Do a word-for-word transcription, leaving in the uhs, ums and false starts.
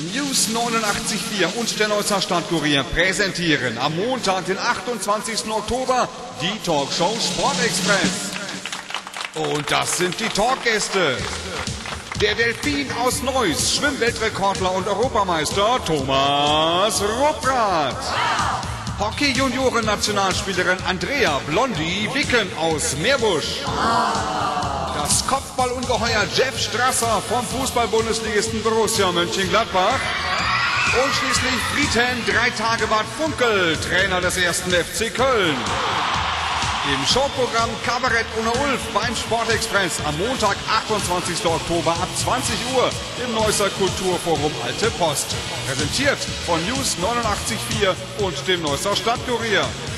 News neunundachtzig Komma vier und der Neusser Stadtkurier präsentieren am Montag, den achtundzwanzigsten Oktober, die Talkshow Sportexpress. Und das sind die Talkgäste. Der Delfin aus Neuss, Schwimmweltrekordler und Europameister Thomas Rupprath. Hockey-Junioren-Nationalspielerin Andrea Blondie Wicken aus Meerbusch. Das Kopfballungeheuer Jeff Strasser vom Fußball-Bundesligisten Borussia Mönchengladbach. Und schließlich Friedhelm Dreitagebart Funkel, Trainer des ersten F C Köln. Im Showprogramm Kabarett ohne Ulf beim Sportexpress am Montag, achtundzwanzigsten Oktober ab zwanzig Uhr im Neusser Kulturforum Alte Post. Präsentiert von News neunundachtzig Komma vier und dem Neusser Stadtkurier.